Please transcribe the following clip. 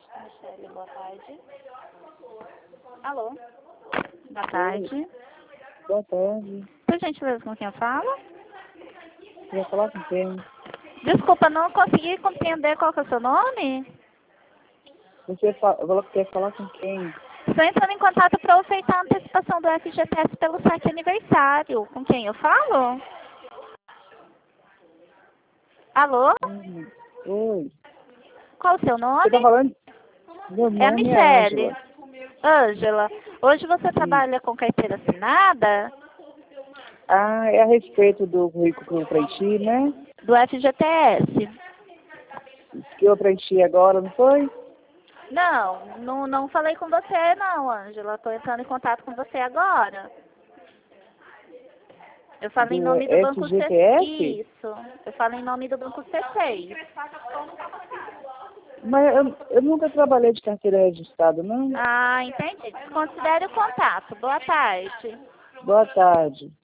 Michele, boa tarde. Alô? Boa tarde. Boa tarde. Por gentileza, com quem eu falo? Você vai falar com quem? Desculpa, não consegui compreender qual que é o seu nome. Você falou que quer falar com quem? Estou entrando em contato para ofertar a antecipação do FGTS pelo site aniversário. Com quem eu falo? Alô? Oi. Qual o seu nome? Você tá falando? Meu É a nome é Michele. Ângela. Ângela, hoje você trabalha com carteira assinada Ah, é a respeito do currículo que eu preenchi, né? do FGTS. Que eu preenchi agora, não foi? Não falei com você não, Ângela. Estou entrando em contato com você agora. Eu falo em Do nome do Banco C. FGTS? Isso. Eu falo em nome do Banco C6. Mas eu nunca trabalhei de carteira registrada, não. Ah, entendi. Desconsidere o contato. Boa tarde. Boa tarde.